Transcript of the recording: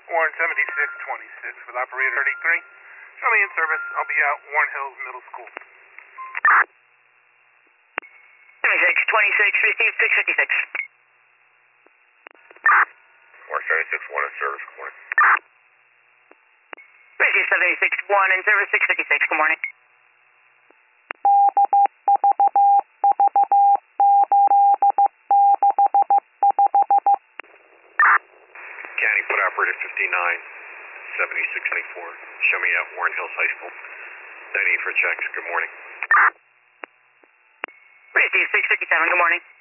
Warren 7626 with operator 33. Show me in service. I'll be out Warren Hills Middle School. 7626, receive 656. Warren 761 in service, good morning. Receive 761 in service, 656, good morning. County, put operator 597624. Show me out Warren Hills High School. No need for checks, good morning. Receive 657, good morning.